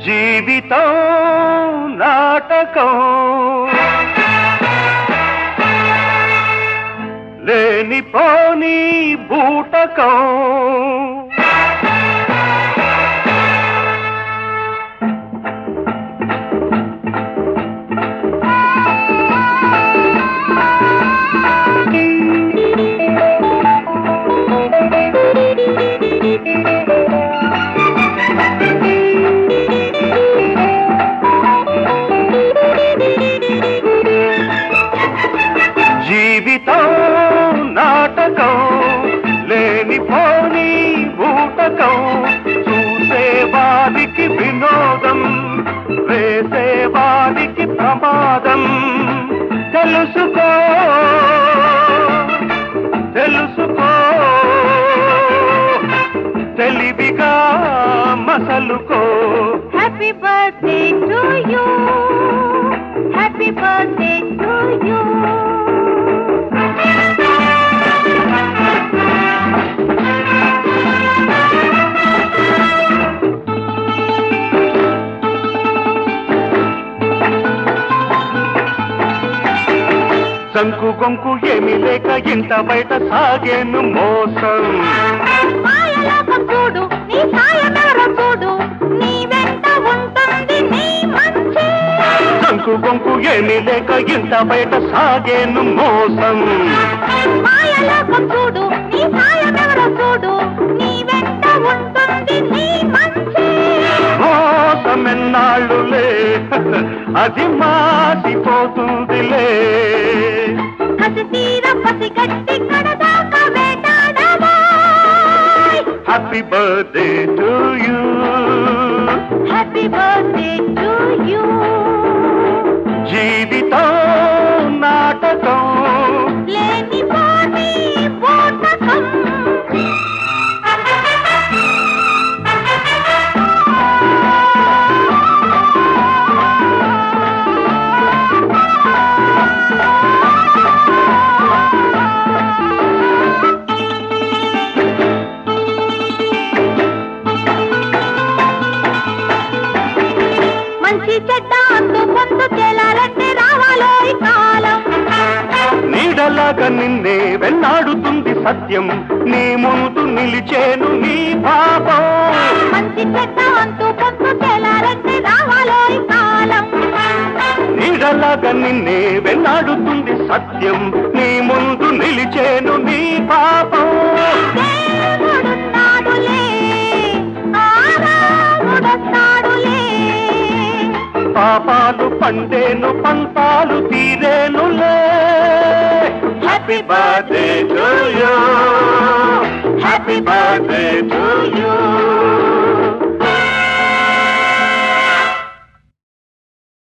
జీవితం నాటకం లేనిపోని బూటకం జీవితం నాటకం లేనిపోని బూటకం చూసేవారికి వినోదం వేసేవారికి ప్రమాదం తెలుసుకో తెలుసుకో తెలివిగా మసలుకో happy birthday to you happy birthday to you సంకు గొంకు ఏమీ లేక ఇంట బయట సాగేను మోసం మాయలోకం చూడు నీ సాయమెవరో చూడు నీ వెంట ఉంటుంది నీ మంచి సంకు గొంకు ఏమీ లేక ఇంట బయట సాగేను మోసం మాయలోకం చూడు నీ సాయమెవరో చూడు నీ వెంట ఉంటుంది నీ మంచి మోసమెన్నాళ్ళులే అది మాసిపోతుందిలే కసి తీర పసి గట్టి కడదాకా వేటాడవా happy birthday to you happy birthday to you జీవితం నాటకం లేనిపోని బూటకం మంచి చెడ్డ అందు పొందు తేలాలంటే రావాలో ఈ కాలం నీడలాగా నిన్నే వెన్నాడుతుంది సత్యం నీ ముందు నిలిచేను నీ పాపం మంచి చెడ్డ అందు పొందు తేలాలంటే రావాలో ఈ కాలం నీడలాగా నిన్నే వెన్నాడుతుంది సత్యం నీ ముందు నిలిచేను నీ పాపం దేవుడున్నాడులే ఆరాముడొస్తాడులే పాపాలు పండేను పంతాలు తీరేనులే happy birthday to you happy birthday to you